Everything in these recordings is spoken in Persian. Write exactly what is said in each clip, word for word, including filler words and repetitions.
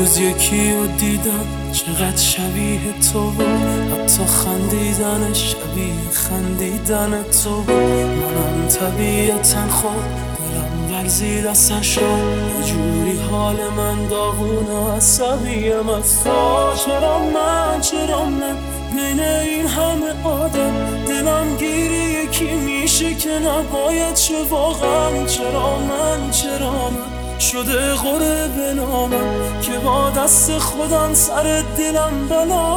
روز یکی رو دیدم چقدر شبیه تو بود، حتی خندیدن شبیه خندیدن تو بود. منم طبیعتا خوب دلم لرزید اصلا شد، یه جوری حال من داغونه عصبیم از تو. چرا من چرا من بین این همه آدم دلم گیری یکی میشه که نباید چه واقعا. چرا من چرا من شده غره به نامم که با دست خودم سر دلم بلا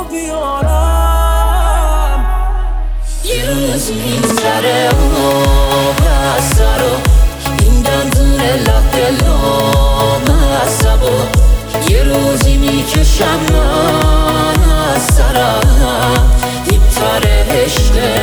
بیارم. یه روز میگذره آب از سرو این دندون لب دلام از سبو، یه روزی میکشم من از سرم دیپتر عشقه.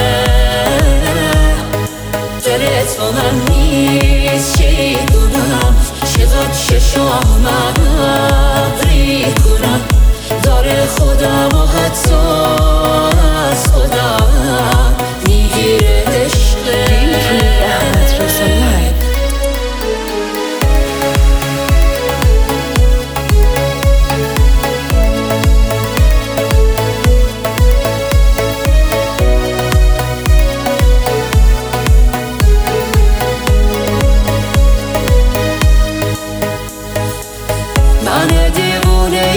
دلت با من نیست چی کنم، چقدر چشام من ابری کنم، داره خودم و حتی از خودم میگیره عشقه. من دیوونه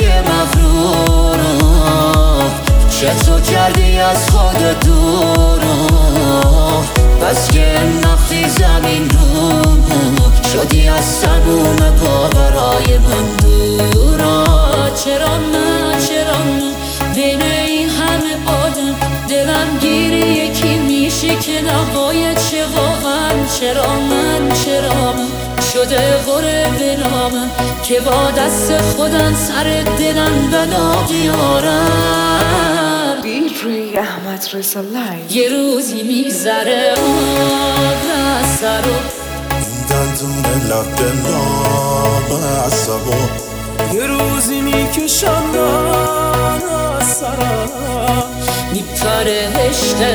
مغرورم، چطور کردی از خود دورم، بس که نختی زمین رو شدی از سموم باورای من دورم. چرا من چرا من بین این همه آدم دلم گیری یکی میشه که نباید چه واقعا. چرا من چرا من شده غره به نامم که با دست خودم سر دلم بلا بیارم. دیجی احمد رضا لایو. یه روزی میگذره آب از سرو این دندون لب دلام از سبو، یه روزی میکشم من از سرم میپره عشقه.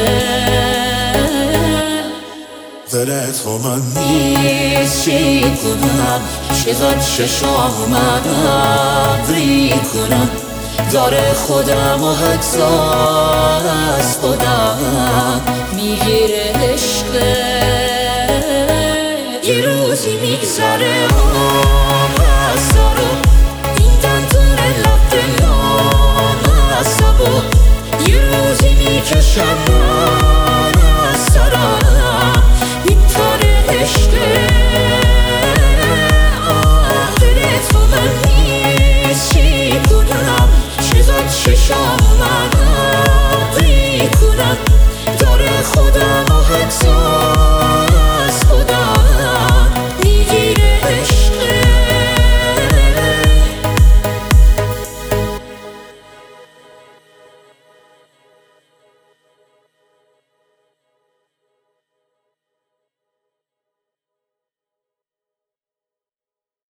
دلت با من نیست چی کنم، چقدر چشام من ابری کنم، داره خودم و حتی از خودم میگیره عشقه. یه روزی میگذره آب از سرو این دندون لب دلام از سبو، یه روزی میکشم